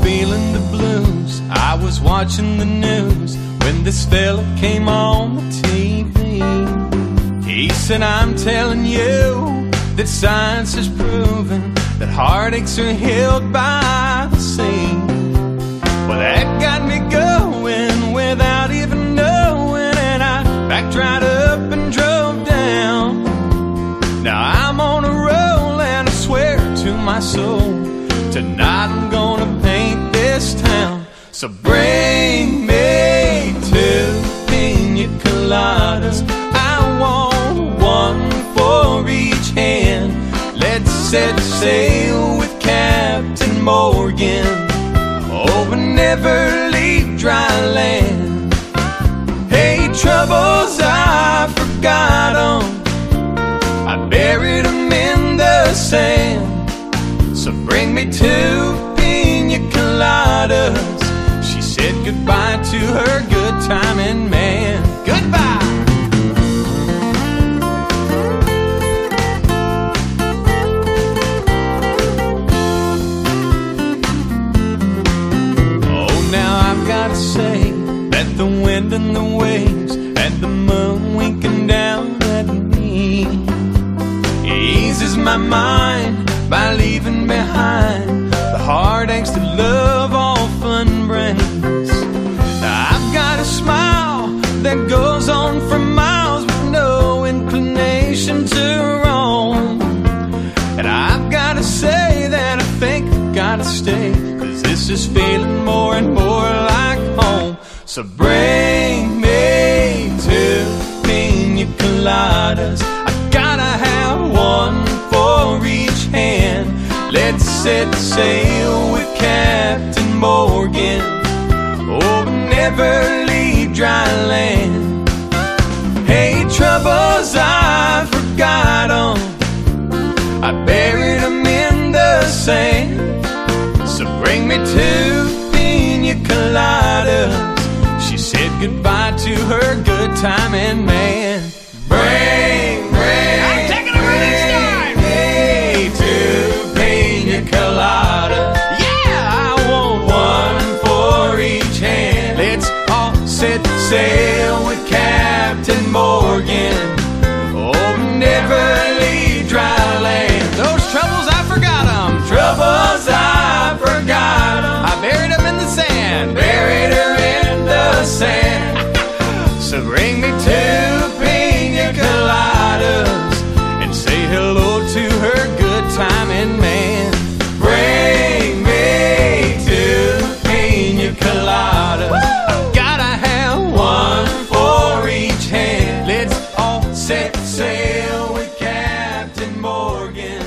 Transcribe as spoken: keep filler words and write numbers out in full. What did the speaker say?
feeling the blues. I was watching the news when this fella came on the T V. He said, I'm telling you that science has proven that heartaches are healed by the sea. Well, that got me going without even knowing, and I backed right up and drove down. Now I'm on a roll and I swear to my soul, tonight I'm gonna paint this town. So bring me two pina coladas. I want one for each hand. Let's set sail with Captain Morgan. Oh, and never leave dry land. Hey, troubles I forgot 'em, I buried 'em in the sand. So bring me two pina coladas. She said goodbye to her good timing man. Goodbye. Oh, now I've got to say that the wind and the waves and the moon winking down at me eases my mind by leaving behind the heartaches that love often brings. I've got a smile that goes on for miles with no inclination to roam. And I've got to say that I think I've got to stay, 'cause this is feeling more and more like home. So bring me two pina coladas. I gotta have one for each hand. Let's set sail with Captain Morgan. Oh, but never leave dry land. Hey, troubles I forgot 'em, I buried 'em in the sand. So bring me two pina coladas. She said goodbye to her good timing man. Bring, bring, I'm taking over this time. Hey, two pina coladas. Yeah, I want one for each hand. Let's all set sail with Captain Morgan. Oh, never leave dry land. Those troubles I forgot 'em. Troubles I forgot 'em. I buried 'em in the sand. Buried her in the sand. So bring me two pina coladas and say hello to her good timing man. Bring me two pina coladas. I've gotta have one for each hand. Let's all set sail with Captain Morgan.